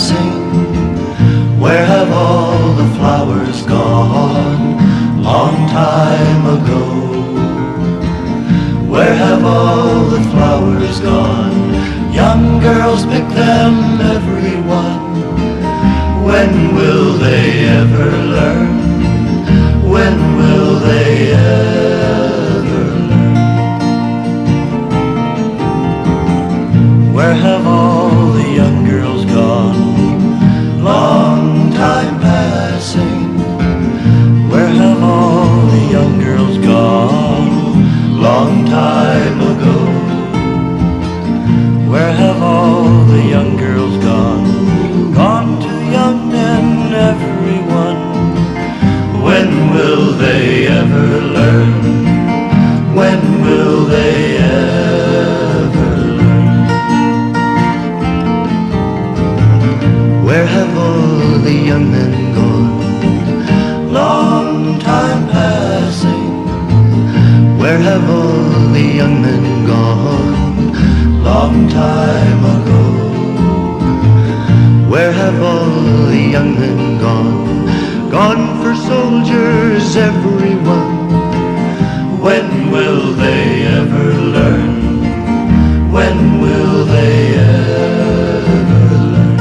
passing. Where have all the flowers gone? Long time ago. Where have all the flowers gone? Young girls pick them, everyone. When will they ever learn? When will they ever learn? Where have all the young girls gone? Long time passing. Where have all the young girls gone? Long time ago. Where have all the young girls gone? Gone to young men, everyone. When will they ever learn? When will they ever learn? Where have all the young men gone? Long time passing. Where have all the young men gone? Long time ago. Where have all the young men gone? Gone for soldiers, everyone. When will they ever learn? When will they ever learn?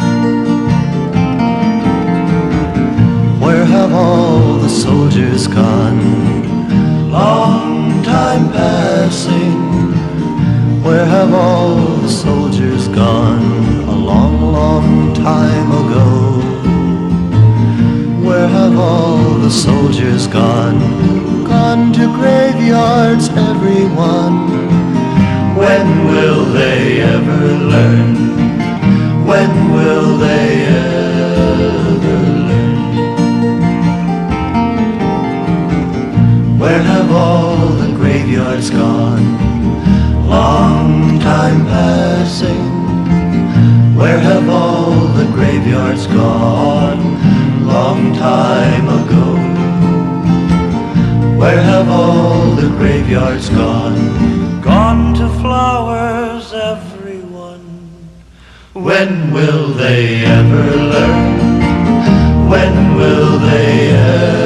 Where have all the soldiers gone? Long time passing. Where have all the soldiers gone? A long, long time ago. Where have all the soldiers gone? Gone to graveyards, everyone. When will they ever learn? When will they ever learn? Where have all the graveyards gone? Long time passing. Where have all the graveyards gone? Long time ago. Where have all the graveyards gone? Gone to flowers, everyone. When will they ever learn? When will they ever